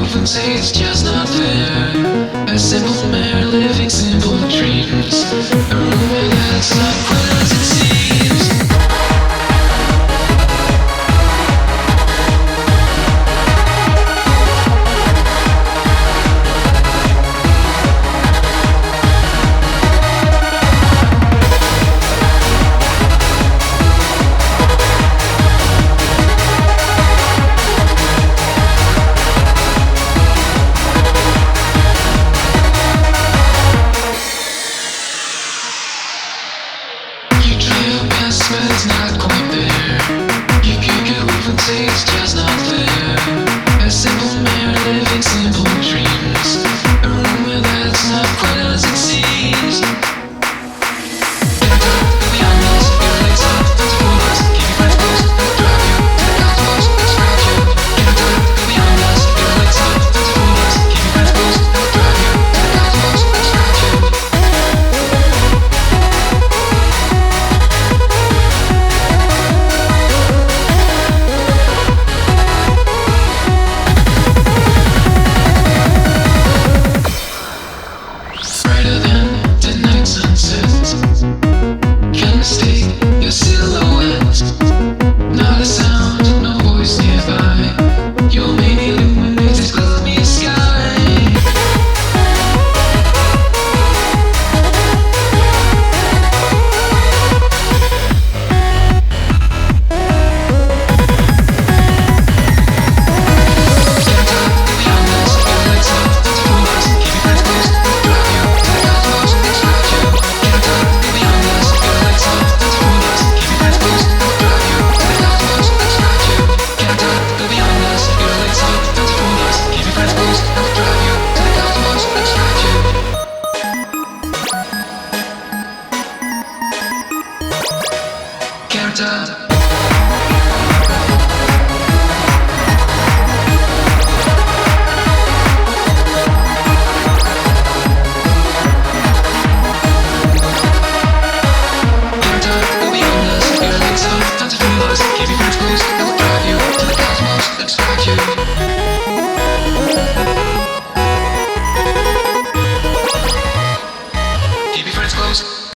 often say it's just not fair. A simple man living simple dreams. A rumor that's not quite as it seems. But it's not quite there. You could often say it's just not fair. A simple man living simple dreams. A rumor that's not quite as it seems. Get on top of the unknowns, your legs up, don't fool us. Keep your friends close, they'll drive you to the cosmos, extract you. Get on top of the unknowns, your legs up, don't fool us. Keep your friends close, they'll drive you to the cosmos, extract you. Brighter than the night sunset. Can't mistake your silhouette. Not a sound, no voice nearby. Your main illuminate this gloomy sky. Count up.